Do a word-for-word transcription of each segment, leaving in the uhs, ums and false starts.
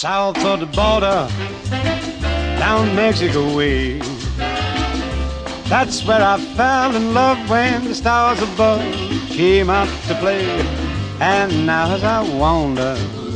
south of the border, down Mexico way. That's where I fell in love when the stars above came out to play. And now as I wander.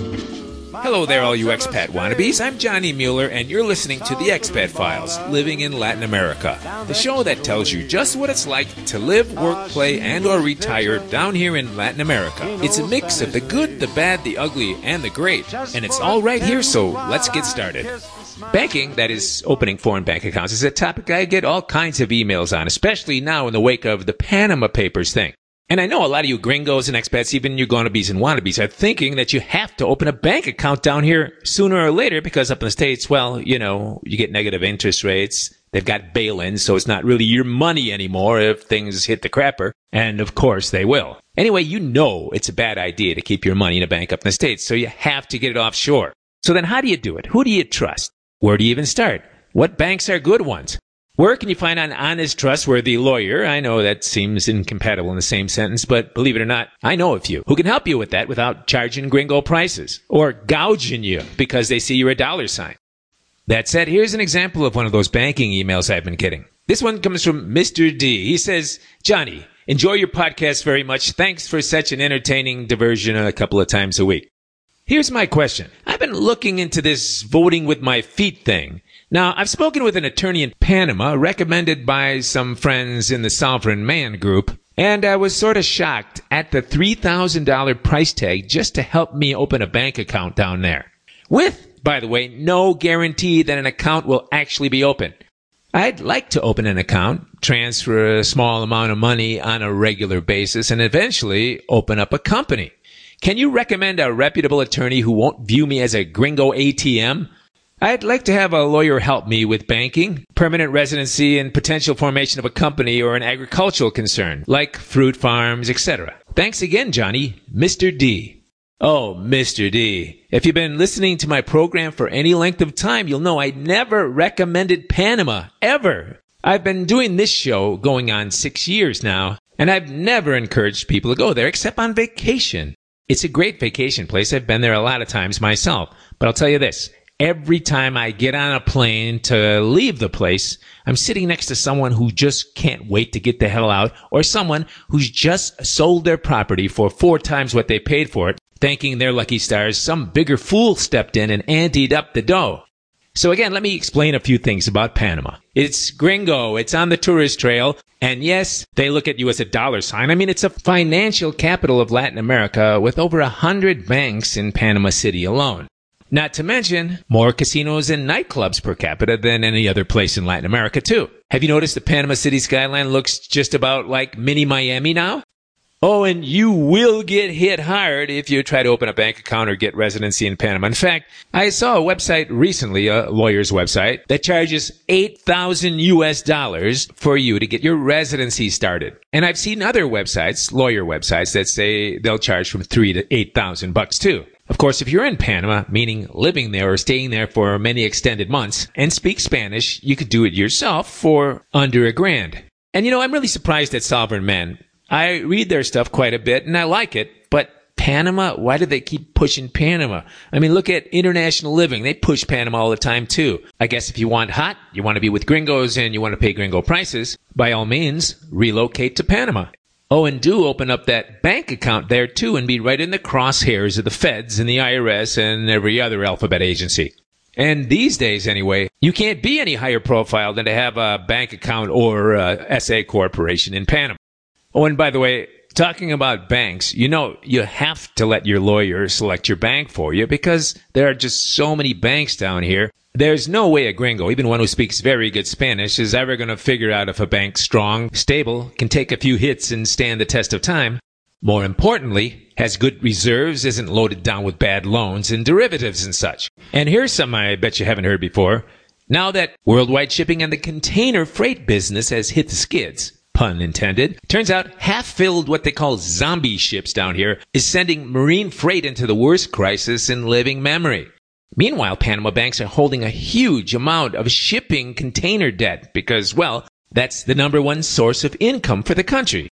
Hello there, all you expat wannabes. I'm Johnny Mueller, and you're listening to The Expat Files, Living in Latin America, the show that tells you just what it's like to live, work, play, and or retire down here in Latin America. It's a mix of the good, the bad, the ugly, and the great, and it's all right here, so let's get started. Banking, that is, opening foreign bank accounts, is a topic I get all kinds of emails on, especially now in the wake of the Panama Papers thing. And I know a lot of you gringos and expats, even you gonnabes and wannabes, are thinking that you have to open a bank account down here sooner or later because up in the States, well, you know, you get negative interest rates. They've got bail-ins, so it's not really your money anymore if things hit the crapper. And of course they will. Anyway, you know it's a bad idea to keep your money in a bank up in the States, so you have to get it offshore. So then how do you do it? Who do you trust? Where do you even start? What banks are good ones? Where can you find an honest, trustworthy lawyer? I know that seems incompatible in the same sentence, but believe it or not, I know a few who can help you with that without charging gringo prices or gouging you because they see you're a dollar sign. That said, here's an example of one of those banking emails I've been getting. This one comes from Mister D. He says, Johnny, enjoy your podcast very much. Thanks for such an entertaining diversion a couple of times a week. Here's my question. I've been looking into this voting with my feet thing. Now, I've spoken with an attorney in Panama, recommended by some friends in the Sovereign Man group, and I was sort of shocked at the three thousand dollars price tag just to help me open a bank account down there. With, by the way, no guarantee that an account will actually be open. I'd like to open an account, transfer a small amount of money on a regular basis, and eventually open up a company. Can you recommend a reputable attorney who won't view me as a gringo A T M? I'd like to have a lawyer help me with banking, permanent residency, and potential formation of a company or an agricultural concern, like fruit farms, et cetera. Thanks again, Johnny. Mister D. Oh, Mister D. If you've been listening to my program for any length of time, you'll know I never recommended Panama, ever. I've been doing this show going on six years now, and I've never encouraged people to go there except on vacation. It's a great vacation place. I've been there a lot of times myself. But I'll tell you this. Every time I get on a plane to leave the place, I'm sitting next to someone who just can't wait to get the hell out, or someone who's just sold their property for four times what they paid for it, thanking their lucky stars some bigger fool stepped in and anteed up the dough. So again, let me explain a few things about Panama. It's gringo, it's on the tourist trail, and yes, they look at you as a dollar sign. I mean, it's a financial capital of Latin America with over a hundred banks in Panama City alone. Not to mention more casinos and nightclubs per capita than any other place in Latin America, too. Have you noticed the Panama City skyline looks just about like mini Miami now? Oh, and you will get hit hard if you try to open a bank account or get residency in Panama. In fact, I saw a website recently, a lawyer's website, that charges eight thousand U S dollars for you to get your residency started. And I've seen other websites, lawyer websites, that say they'll charge from three to eight thousand bucks too. Of course, if you're in Panama, meaning living there or staying there for many extended months, and speak Spanish, you could do it yourself for under a grand. And you know, I'm really surprised at Sovereign Man. I read their stuff quite a bit, and I like it, but Panama, why do they keep pushing Panama? I mean, look at International Living. They push Panama all the time, too. I guess if you want hot, you want to be with gringos, and you want to pay gringo prices, by all means, relocate to Panama. Oh, and do open up that bank account there, too, and be right in the crosshairs of the feds and the I R S and every other alphabet agency. And these days, anyway, you can't be any higher profile than to have a bank account or a S A corporation in Panama. Oh, and by the way, talking about banks, you know, you have to let your lawyer select your bank for you because there are just so many banks down here. There's no way a gringo, even one who speaks very good Spanish, is ever going to figure out if a bank's strong, stable, can take a few hits and stand the test of time. More importantly, has good reserves, isn't loaded down with bad loans and derivatives and such. And here's something I bet you haven't heard before. Now that worldwide shipping and the container freight business has hit the skids, pun intended, turns out half-filled what they call zombie ships down here is sending marine freight into the worst crisis in living memory. Meanwhile, Panama banks are holding a huge amount of shipping container debt because, well, that's the number one source of income for the country.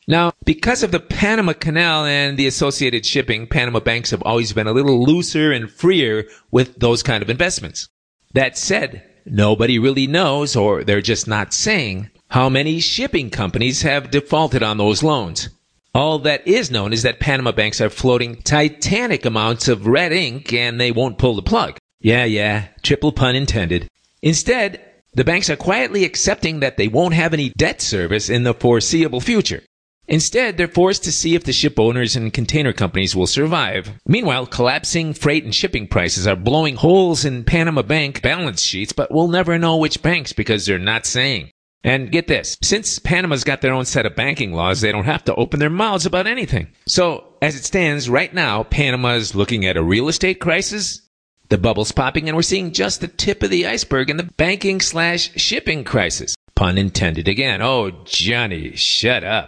Now, because of the Panama Canal and the associated shipping, Panama banks have always been a little looser and freer with those kind of investments. That said, nobody really knows, or they're just not saying, how many shipping companies have defaulted on those loans. All that is known is that Panama banks are floating titanic amounts of red ink and they won't pull the plug. Yeah, yeah, triple pun intended. Instead, the banks are quietly accepting that they won't have any debt service in the foreseeable future. Instead, they're forced to see if the ship owners and container companies will survive. Meanwhile, collapsing freight and shipping prices are blowing holes in Panama bank balance sheets, but we'll never know which banks because they're not saying. And get this, since Panama's got their own set of banking laws, they don't have to open their mouths about anything. So, as it stands right now, Panama's looking at a real estate crisis, the bubble's popping, and we're seeing just the tip of the iceberg in the banking slash shipping crisis. Pun intended again. Oh, Johnny, shut up.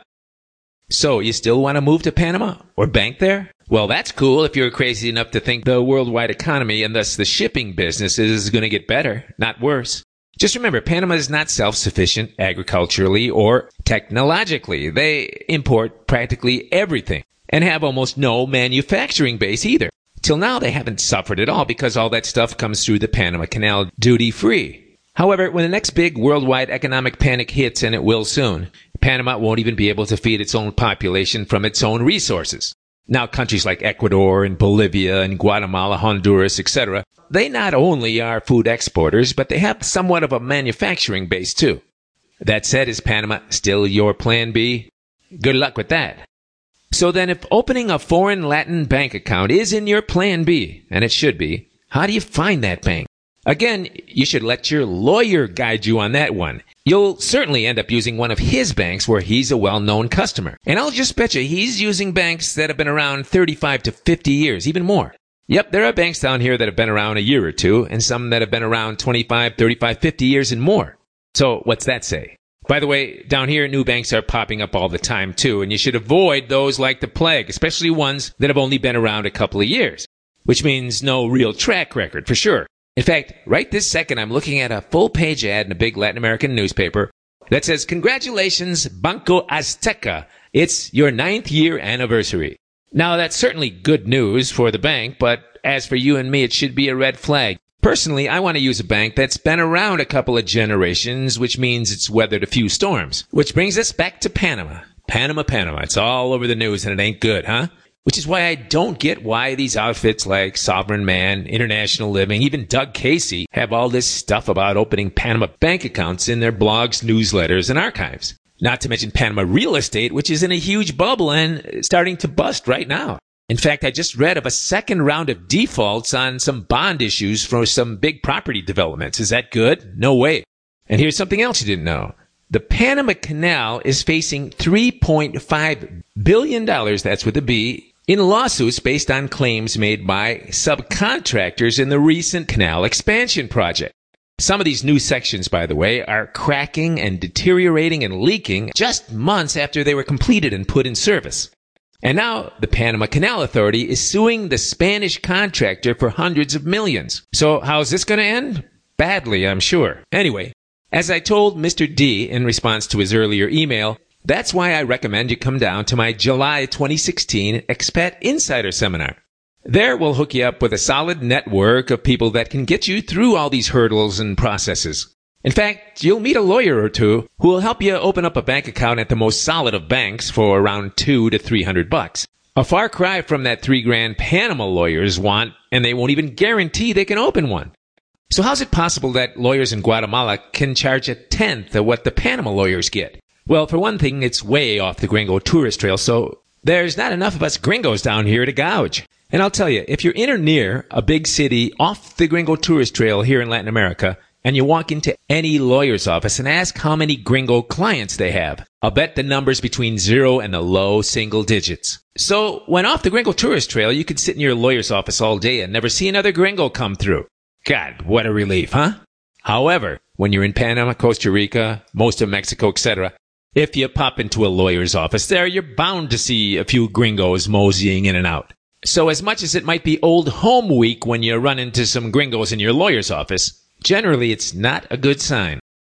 So, you still want to move to Panama or bank there? Well, that's cool if you're crazy enough to think the worldwide economy and thus the shipping business is going to get better, not worse. Just remember, Panama is not self-sufficient agriculturally or technologically. They import practically everything and have almost no manufacturing base either. Till now, they haven't suffered at all because all that stuff comes through the Panama Canal duty-free. However, when the next big worldwide economic panic hits, and it will soon, Panama won't even be able to feed its own population from its own resources. Now, countries like Ecuador and Bolivia and Guatemala, Honduras, et cetera, they not only are food exporters, but they have somewhat of a manufacturing base too. That said, is Panama still your plan B? Good luck with that. So then, if opening a foreign Latin bank account is in your plan B, and it should be, how do you find that bank? Again, you should let your lawyer guide you on that one. You'll certainly end up using one of his banks where he's a well-known customer. And I'll just bet you he's using banks that have been around thirty-five to fifty years, even more. Yep, there are banks down here that have been around a year or two, and some that have been around twenty-five, thirty-five, fifty years and more. So what's that say? By the way, down here, new banks are popping up all the time too, and you should avoid those like the plague, especially ones that have only been around a couple of years, which means no real track record for sure. In fact, right this second, I'm looking at a full-page ad in a big Latin American newspaper that says, "Congratulations, Banco Azteca. It's your ninth year anniversary." Now, that's certainly good news for the bank, but as for you and me, it should be a red flag. Personally, I want to use a bank that's been around a couple of generations, which means it's weathered a few storms. Which brings us back to Panama. Panama, Panama. It's all over the news and it ain't good, huh? Which is why I don't get why these outfits like Sovereign Man, International Living, even Doug Casey have all this stuff about opening Panama bank accounts in their blogs, newsletters, and archives. Not to mention Panama real estate, which is in a huge bubble and starting to bust right now. In fact, I just read of a second round of defaults on some bond issues for some big property developments. Is that good? No way. And here's something else you didn't know. The Panama Canal is facing three point five billion dollars, that's with a B, in lawsuits based on claims made by subcontractors in the recent canal expansion project. Some of these new sections, by the way, are cracking and deteriorating and leaking just months after they were completed and put in service. And now the Panama Canal Authority is suing the Spanish contractor for hundreds of millions. So how's this going to end? Badly, I'm sure. Anyway, as I told Mister D in response to his earlier email, that's why I recommend you come down to my July twenty sixteen Expat Insider Seminar. There we'll hook you up with a solid network of people that can get you through all these hurdles and processes. In fact, you'll meet a lawyer or two who will help you open up a bank account at the most solid of banks for around two to three hundred bucks. A far cry from that three grand Panama lawyers want, and they won't even guarantee they can open one. So how's it possible that lawyers in Guatemala can charge a tenth of what the Panama lawyers get? Well, for one thing, it's way off the Gringo tourist trail, so there's not enough of us gringos down here to gouge. And I'll tell you, if you're in or near a big city off the Gringo tourist trail here in Latin America, and you walk into any lawyer's office and ask how many gringo clients they have, I'll bet the number's between zero and the low single digits. So, when off the Gringo tourist trail, you could sit in your lawyer's office all day and never see another gringo come through. God, what a relief, huh? However, when you're in Panama, Costa Rica, most of Mexico, et cetera, if you pop into a lawyer's office there, you're bound to see a few gringos moseying in and out. So as much as it might be old home week when you run into some gringos in your lawyer's office, generally it's not a good sign.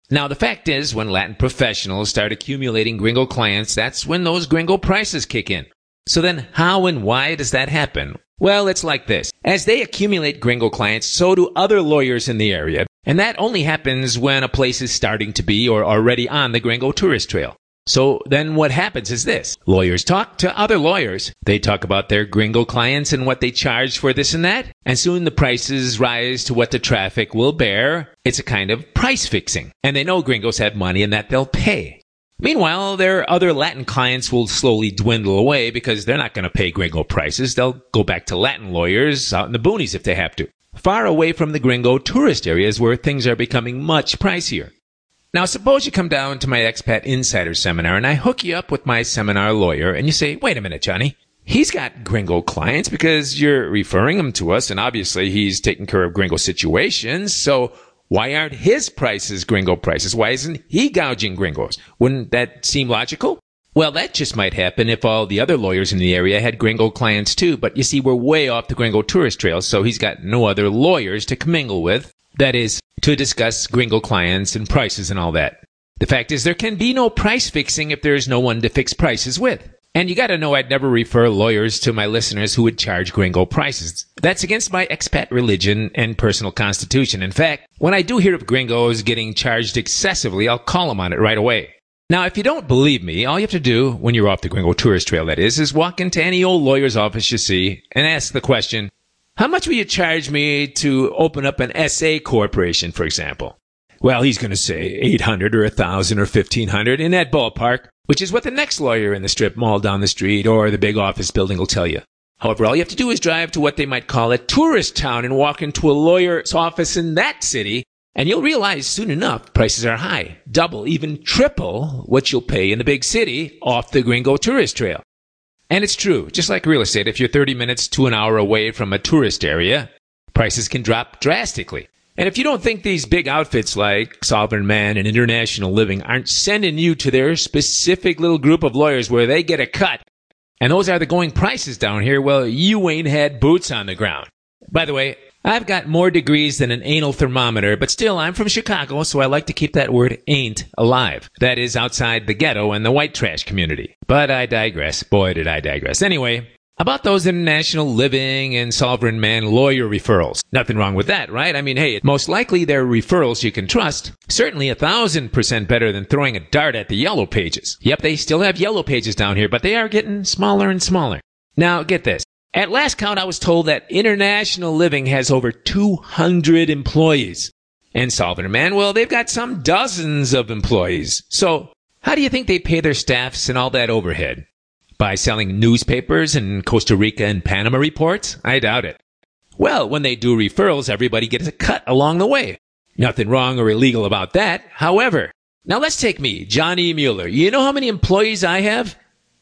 Now, the fact is, when Latin professionals start accumulating gringo clients, that's when those gringo prices kick in. So then, how and why does that happen? Well, it's like this. As they accumulate gringo clients, so do other lawyers in the area. And that only happens when a place is starting to be or already on the gringo tourist trail. So then what happens is this. Lawyers talk to other lawyers. They talk about their gringo clients and what they charge for this and that. And soon the prices rise to what the traffic will bear. It's a kind of price fixing. And they know gringos have money and that they'll pay. Meanwhile, their other Latin clients will slowly dwindle away because they're not going to pay gringo prices. They'll go back to Latin lawyers out in the boonies if they have to. Far away from the gringo tourist areas where things are becoming much pricier. Now, suppose you come down to my Expat Insider seminar and I hook you up with my seminar lawyer and you say, wait a minute, Johnny. He's got gringo clients because you're referring him to us and obviously he's taking care of gringo situations. So why aren't his prices gringo prices? Why isn't he gouging gringos? Wouldn't that seem logical? Well, that just might happen if all the other lawyers in the area had gringo clients too. But you see, we're way off the gringo tourist trail, so he's got no other lawyers to commingle with. That is, to discuss gringo clients and prices and all that. The fact is, there can be no price fixing if there's no one to fix prices with. And you gotta know I'd never refer lawyers to my listeners who would charge gringo prices. That's against my expat religion and personal constitution. In fact, when I do hear of gringos getting charged excessively, I'll call them on it right away. Now, if you don't believe me, all you have to do, when you're off the gringo tourist trail that is, is walk into any old lawyer's office you see and ask the question, how much will you charge me to open up an S A corporation, for example? Well, he's going to say eight hundred or one thousand or fifteen hundred in that ballpark, which is what the next lawyer in the strip mall down the street or the big office building will tell you. However, all you have to do is drive to what they might call a tourist town and walk into a lawyer's office in that city, and you'll realize soon enough prices are high, double, even triple what you'll pay in the big city off the gringo tourist trail. And it's true, just like real estate, if you're thirty minutes to an hour away from a tourist area, prices can drop drastically. And if you don't think these big outfits like Sovereign Man and International Living aren't sending you to their specific little group of lawyers where they get a cut, and those are the going prices down here, well, you ain't had boots on the ground. By the way, I've got more degrees than an anal thermometer, but still, I'm from Chicago, so I like to keep that word ain't alive. That is outside the ghetto and the white trash community. But I digress. Boy, did I digress. Anyway, about those International Living and Sovereign Man lawyer referrals. Nothing wrong with that, right? I mean, hey, most likely they're referrals you can trust. Certainly a thousand percent better than throwing a dart at the Yellow Pages. Yep, they still have Yellow Pages down here, but they are getting smaller and smaller. Now, get this. At last count, I was told that International Living has over two hundred employees. And Sovereign Man, well, they've got some dozens of employees. So, how do you think they pay their staffs and all that overhead? By selling newspapers and Costa Rica and Panama reports? I doubt it. Well, when they do referrals, everybody gets a cut along the way. Nothing wrong or illegal about that. However, now let's take me, Johnny Mueller. You know how many employees I have?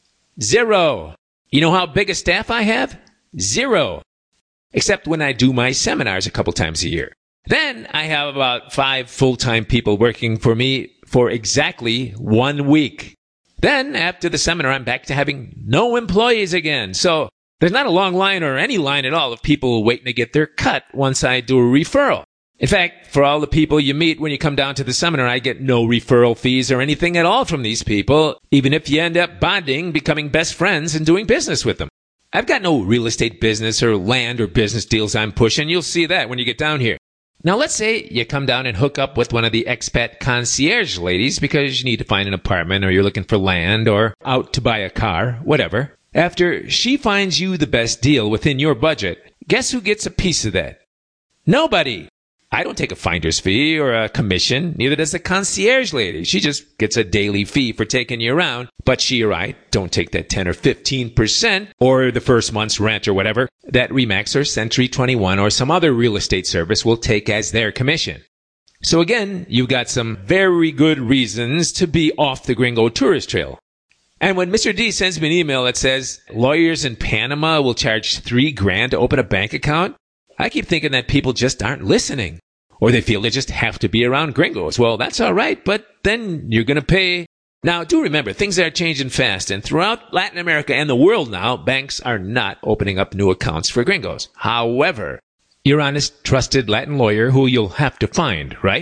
Zero. You know how big a staff I have? Zero. Except when I do my seminars a couple times a year. Then I have about five full-time people working for me for exactly one week. Then, after the seminar, I'm back to having no employees again. So, there's not a long line or any line at all of people waiting to get their cut once I do a referral. In fact, for all the people you meet when you come down to the seminar, I get no referral fees or anything at all from these people, even if you end up bonding, becoming best friends, and doing business with them. I've got no real estate business or land or business deals I'm pushing. You'll see that when you get down here. Now, let's say you come down and hook up with one of the expat concierge ladies because you need to find an apartment or you're looking for land or out to buy a car, whatever. After she finds you the best deal within your budget, guess who gets a piece of that? Nobody. I don't take a finder's fee or a commission, neither does the concierge lady. She just gets a daily fee for taking you around. But she or I don't take that ten or fifteen percent or the first month's rent or whatever that Remax or Century twenty-one or some other real estate service will take as their commission. So again, you've got some very good reasons to be off the gringo tourist trail. And when Mister D sends me an email that says lawyers in Panama will charge three grand to open a bank account, I keep thinking that people just aren't listening. Or they feel they just have to be around gringos. Well, that's all right, but then you're going to pay. Now, do remember, things are changing fast, and throughout Latin America and the world now, banks are not opening up new accounts for gringos. However, your honest, trusted Latin lawyer who you'll have to find, right?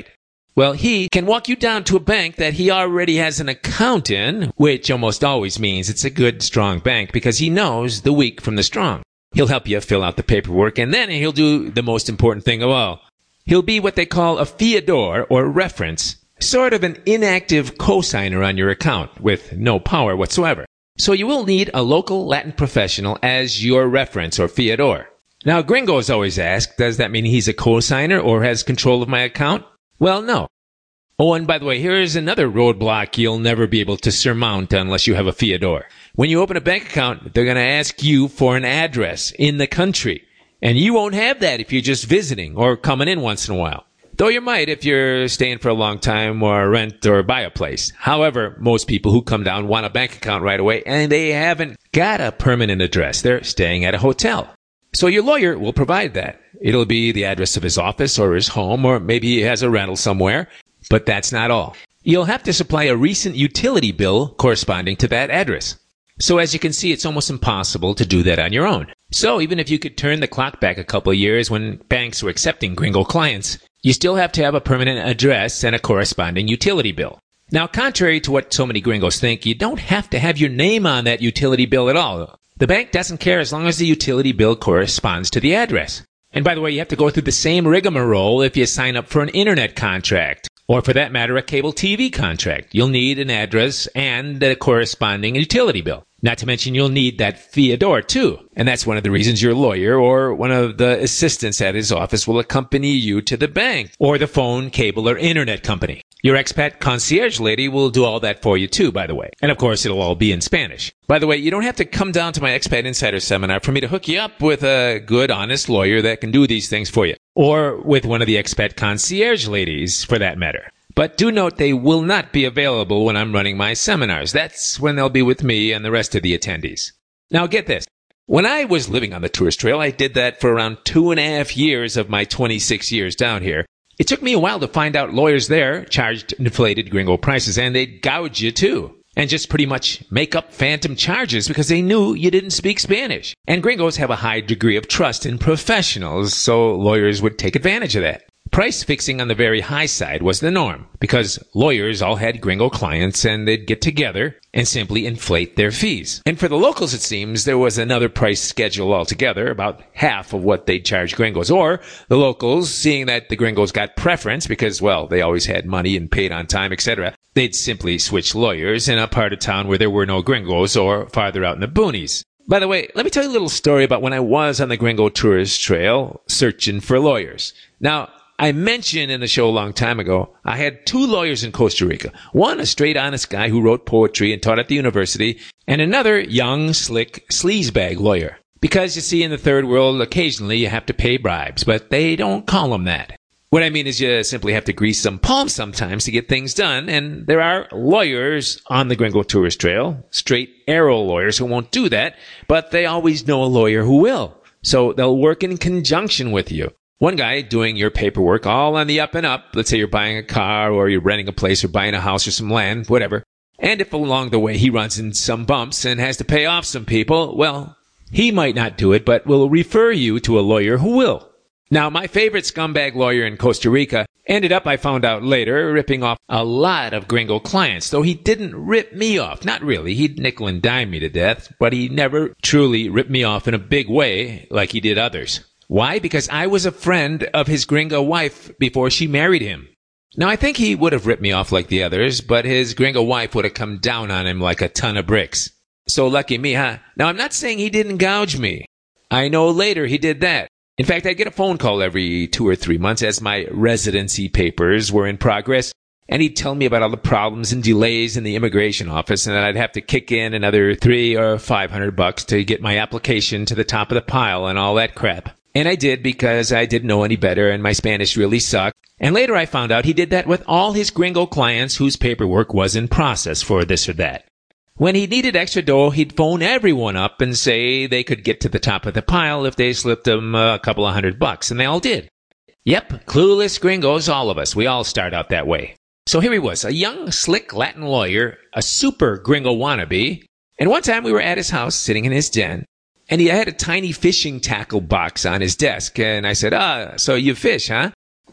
Well, he can walk you down to a bank that he already has an account in, which almost always means it's a good, strong bank because he knows the weak from the strong. He'll help you fill out the paperwork, and then he'll do the most important thing of all. He'll be what they call a fiador, or reference, sort of an inactive cosigner on your account with no power whatsoever. So you will need a local Latin professional as your reference or fiador. Now, gringos always ask, does that mean he's a cosigner or has control of my account? Well, no. Oh, and by the way, here's another roadblock you'll never be able to surmount unless you have a fiador. When you open a bank account, they're going to ask you for an address in the country. And you won't have that if you're just visiting or coming in once in a while. Though you might if you're staying for a long time or rent or buy a place. However, most people who come down want a bank account right away, and they haven't got a permanent address. They're staying at a hotel. So your lawyer will provide that. It'll be the address of his office or his home, or maybe he has a rental somewhere. But that's not all. You'll have to supply a recent utility bill corresponding to that address. So as you can see, it's almost impossible to do that on your own. So even if you could turn the clock back a couple of years when banks were accepting gringo clients, you still have to have a permanent address and a corresponding utility bill. Now, contrary to what so many gringos think, you don't have to have your name on that utility bill at all. The bank doesn't care as long as the utility bill corresponds to the address. And by the way, you have to go through the same rigmarole if you sign up for an internet contract, or for that matter, a cable T V contract. You'll need an address and a corresponding utility bill. Not to mention you'll need that fiador too. And that's one of the reasons your lawyer or one of the assistants at his office will accompany you to the bank or the phone, cable, or internet company. Your expat concierge lady will do all that for you too, by the way. And of course, it'll all be in Spanish. By the way, you don't have to come down to my Expat Insider seminar for me to hook you up with a good, honest lawyer that can do these things for you. Or with one of the expat concierge ladies, for that matter. But do note they will not be available when I'm running my seminars. That's when they'll be with me and the rest of the attendees. Now get this. When I was living on the tourist trail, I did that for around two and a half years of my twenty-six years down here. It took me a while to find out lawyers there charged inflated gringo prices, and they'd gouge you too. And just pretty much make up phantom charges because they knew you didn't speak Spanish. And gringos have a high degree of trust in professionals, so lawyers would take advantage of that. Price fixing on the very high side was the norm because lawyers all had gringo clients and they'd get together and simply inflate their fees. And for the locals, it seems, there was another price schedule altogether, about half of what they'd charge gringos. Or the locals, seeing that the gringos got preference because, well, they always had money and paid on time, et cetera, they'd simply switch lawyers in a part of town where there were no gringos or farther out in the boonies. By the way, let me tell you a little story about when I was on the gringo tourist trail searching for lawyers. Now, I mentioned in the show a long time ago, I had two lawyers in Costa Rica. One, a straight, honest guy who wrote poetry and taught at the university, and another young, slick, sleazebag lawyer. Because, you see, in the third world, occasionally you have to pay bribes, but they don't call them that. What I mean is you simply have to grease some palms sometimes to get things done, and there are lawyers on the gringo tourist trail, straight arrow lawyers who won't do that, but they always know a lawyer who will. So they'll work in conjunction with you. One guy doing your paperwork all on the up and up. Let's say you're buying a car or you're renting a place or buying a house or some land, whatever. And if along the way he runs into some bumps and has to pay off some people, well, he might not do it, but will refer you to a lawyer who will. Now, my favorite scumbag lawyer in Costa Rica ended up, I found out later, ripping off a lot of gringo clients, though he didn't rip me off. Not really. He'd nickel and dime me to death, but he never truly ripped me off in a big way like he did others. Why? Because I was a friend of his gringo wife before she married him. Now, I think he would have ripped me off like the others, but his gringo wife would have come down on him like a ton of bricks. So lucky me, huh? Now, I'm not saying he didn't gouge me. I know later he did that. In fact, I'd get a phone call every two or three months as my residency papers were in progress, and he'd tell me about all the problems and delays in the immigration office, and then I'd have to kick in another three or five hundred bucks to get my application to the top of the pile and all that crap. And I did because I didn't know any better and my Spanish really sucked. And later I found out he did that with all his gringo clients whose paperwork was in process for this or that. When he needed extra dough, he'd phone everyone up and say they could get to the top of the pile if they slipped him a couple of hundred bucks, and they all did. Yep, clueless gringos, all of us. We all start out that way. So here he was, a young, slick Latin lawyer, a super gringo wannabe. And one time we were at his house, sitting in his den, and he had a tiny fishing tackle box on his desk. And I said, ah, so you fish, huh?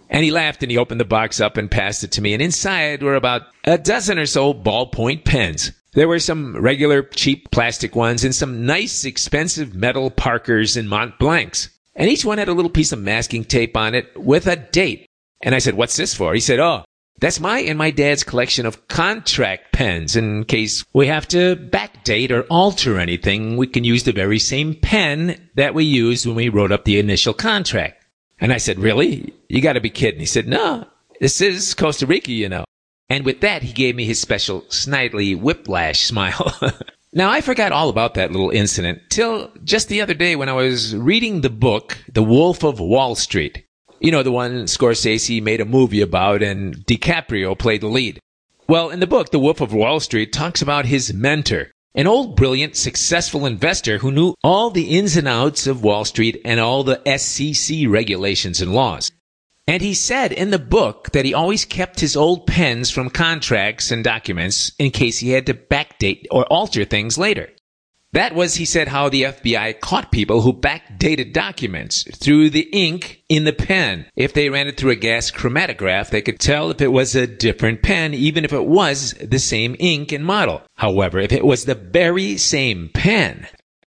And he laughed and he opened the box up and passed it to me. And inside were about a dozen or so ballpoint pens. There were some regular cheap plastic ones and some nice expensive metal Parkers and Mont Blancs. And each one had a little piece of masking tape on it with a date. And I said, "What's this for?" He said, "Oh, that's my and my dad's collection of contract pens. In case we have to backdate or alter anything, we can use the very same pen that we used when we wrote up the initial contract." And I said, "Really? You got to be kidding." He said, "No, this is Costa Rica, you know." And with that, he gave me his special snidely whiplash smile. Now, I forgot all about that little incident till just the other day when I was reading the book, The Wolf of Wall Street. You know, the one Scorsese made a movie about and DiCaprio played the lead. Well, in the book, The Wolf of Wall Street talks about his mentor, an old, brilliant, successful investor who knew all the ins and outs of Wall Street and all the S E C regulations and laws. And he said in the book that he always kept his old pens from contracts and documents in case he had to backdate or alter things later. That was, he said, how the F B I caught people who backdated documents through the ink in the pen. If they ran it through a gas chromatograph, they could tell if it was a different pen, even if it was the same ink and model. However, if it was the very same pen.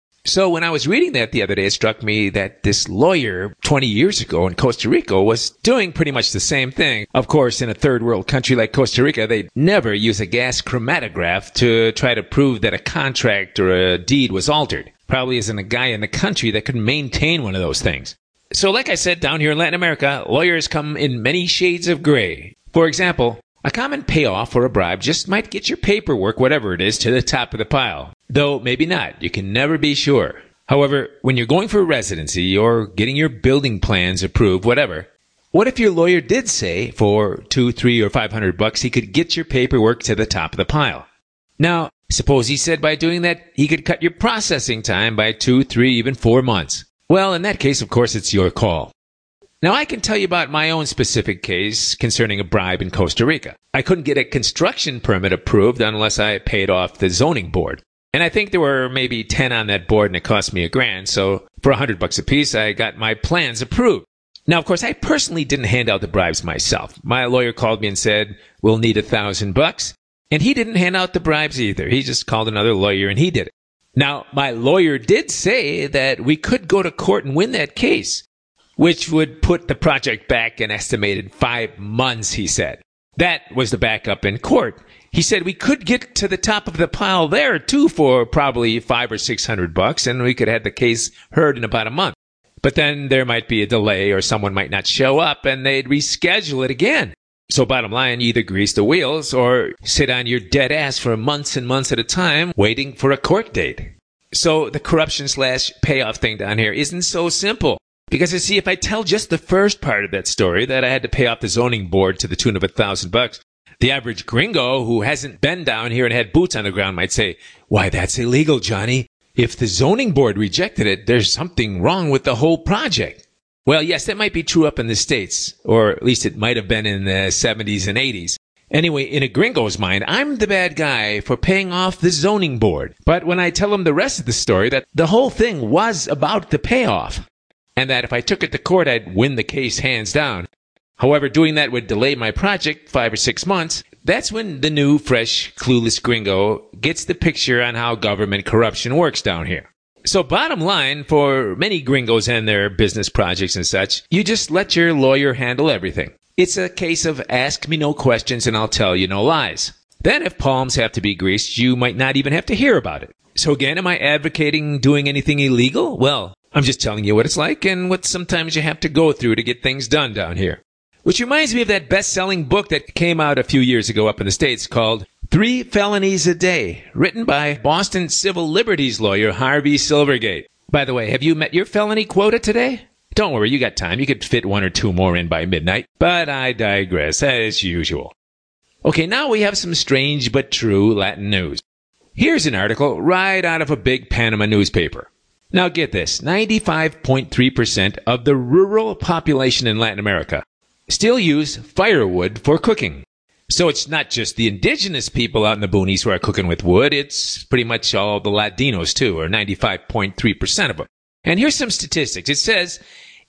So when I was reading that the other day, it struck me that this lawyer twenty years ago in Costa Rica was doing pretty much the same thing. Of course, in a third world country like Costa Rica, they'd never use a gas chromatograph to try to prove that a contract or a deed was altered. Probably isn't a guy in the country that could maintain one of those things. So like I said, down here in Latin America, lawyers come in many shades of gray. For example, a common payoff for a bribe just might get your paperwork, whatever it is, to the top of the pile. Though maybe not. You can never be sure. However, when you're going for residency or getting your building plans approved, whatever, what if your lawyer did say for two, three, or five hundred bucks he could get your paperwork to the top of the pile? Now, suppose he said by doing that he could cut your processing time by two, three, even four months. Well, in that case, of course, it's your call. Now, I can tell you about my own specific case concerning a bribe in Costa Rica. I couldn't get a construction permit approved unless I paid off the zoning board. And I think there were maybe ten on that board and it cost me a grand. So for a hundred bucks a piece, I got my plans approved. Now, of course, I personally didn't hand out the bribes myself. My lawyer called me and said, "We'll need a thousand bucks." And he didn't hand out the bribes either. He just called another lawyer and he did it. Now, my lawyer did say that we could go to court and win that case, which would put the project back an estimated five months, he said. That was the backup in court. He said we could get to the top of the pile there, too, for probably five or six hundred bucks, and we could have the case heard in about a month. But then there might be a delay, or someone might not show up, and they'd reschedule it again. So bottom line, you either grease the wheels or sit on your dead ass for months and months at a time, waiting for a court date. So the corruption slash payoff thing down here isn't so simple. Because you see, if I tell just the first part of that story, that I had to pay off the zoning board to the tune of a thousand bucks, the average gringo who hasn't been down here and had boots on the ground might say, "Why, that's illegal, Johnny. If the zoning board rejected it, there's something wrong with the whole project." Well, yes, that might be true up in the States, or at least it might have been in the seventies and eighties. Anyway, in a gringo's mind, I'm the bad guy for paying off the zoning board. But when I tell him the rest of the story, that the whole thing was about the payoff, and that if I took it to court, I'd win the case hands down. However, doing that would delay my project five or six months. That's when the new, fresh, clueless gringo gets the picture on how government corruption works down here. So bottom line, for many gringos and their business projects and such, you just let your lawyer handle everything. It's a case of ask me no questions and I'll tell you no lies. Then if palms have to be greased, you might not even have to hear about it. So again, am I advocating doing anything illegal? Well, I'm just telling you what it's like and what sometimes you have to go through to get things done down here. Which reminds me of that best-selling book that came out a few years ago up in the States called Three Felonies a Day, written by Boston civil liberties lawyer Harvey Silvergate. By the way, have you met your felony quota today? Don't worry, you got time. You could fit one or two more in by midnight. But I digress, as usual. Okay, now we have some strange but true Latin news. Here's an article right out of a big Panama newspaper. Now get this, ninety-five point three percent of the rural population in Latin America still use firewood for cooking. So it's not just the indigenous people out in the boonies who are cooking with wood, it's pretty much all the Latinos too, or ninety-five point three percent of them. And here's some statistics. It says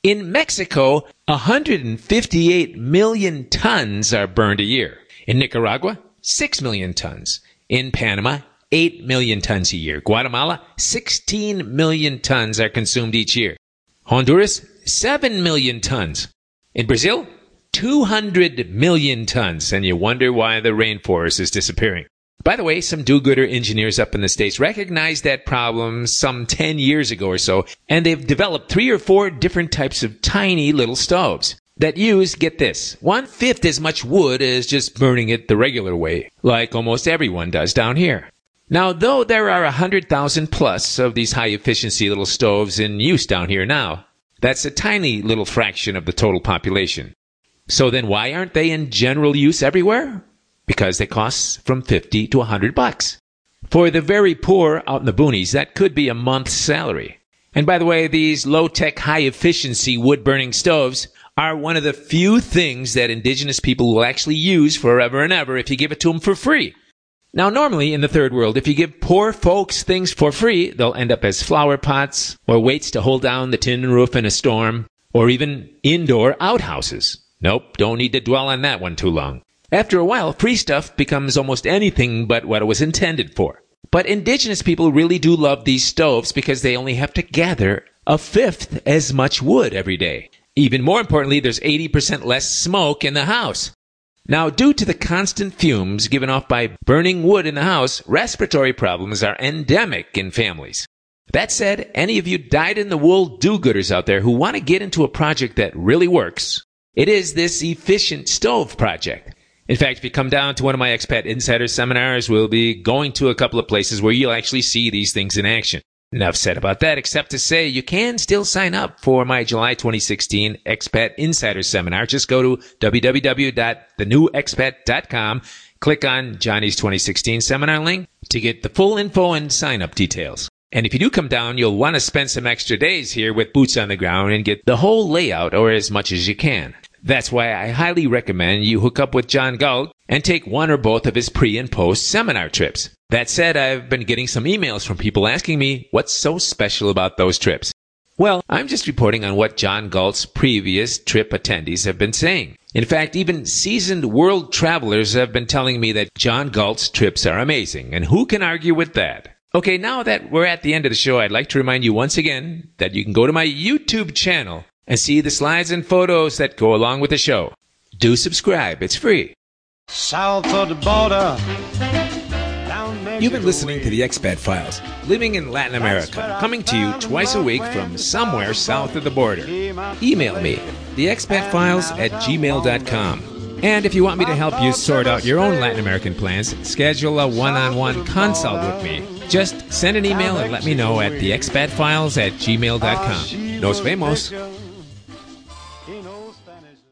In Mexico, one hundred fifty-eight million tons are burned a year. In Nicaragua, six million tons. In Panama, eight million tons a year. Guatemala, sixteen million tons are consumed each year. Honduras, seven million tons. In Brazil, two hundred million tons. And you wonder why the rainforest is disappearing. By the way, some do-gooder engineers up in the States recognized that problem some ten years ago or so, and they've developed three or four different types of tiny little stoves that use, get this, one-fifth as much wood as just burning it the regular way, like almost everyone does down here. Now, though there are one hundred thousand plus of these high-efficiency little stoves in use down here now, that's a tiny little fraction of the total population. So then why aren't they in general use everywhere? Because they cost from fifty to one hundred bucks. For the very poor out in the boonies, that could be a month's salary. And by the way, these low-tech, high-efficiency wood-burning stoves are one of the few things that indigenous people will actually use forever and ever if you give it to them for free. Now, normally in the third world, if you give poor folks things for free, they'll end up as flower pots or weights to hold down the tin roof in a storm, or even indoor outhouses. Nope, don't need to dwell on that one too long. After a while, free stuff becomes almost anything but what it was intended for. But indigenous people really do love these stoves because they only have to gather a fifth as much wood every day. Even more importantly, there's eighty percent less smoke in the house. Now, due to the constant fumes given off by burning wood in the house, respiratory problems are endemic in families. That said, any of you dyed-in-the-wool do-gooders out there who want to get into a project that really works, it is this efficient stove project. In fact, if you come down to one of my Expat Insider seminars, we'll be going to a couple of places where you'll actually see these things in action. Enough said about that, except to say you can still sign up for my July twenty sixteen Expat Insider Seminar. Just go to w w w dot the new expat dot com, click on Johnny's twenty sixteen seminar link to get the full info and sign-up details. And if you do come down, you'll want to spend some extra days here with boots on the ground and get the whole layout, or as much as you can. That's why I highly recommend you hook up with John Galt and take one or both of his pre- and post-seminar trips. That said, I've been getting some emails from people asking me what's so special about those trips. Well, I'm just reporting on what John Galt's previous trip attendees have been saying. In fact, even seasoned world travelers have been telling me that John Galt's trips are amazing, and who can argue with that? Okay, now that we're at the end of the show, I'd like to remind you once again that you can go to my YouTube channel and see the slides and photos that go along with the show. Do subscribe. It's free. South of the border. You've been listening to the Expat Files, living in Latin America, coming to you twice a week from somewhere south of the border. Email me, the expat files at gmail dot com. And if you want me to help you sort out your own Latin American plans, schedule a one-on-one consult with me. Just send an email and let me know at the expat files at gmail dot com. Nos vemos.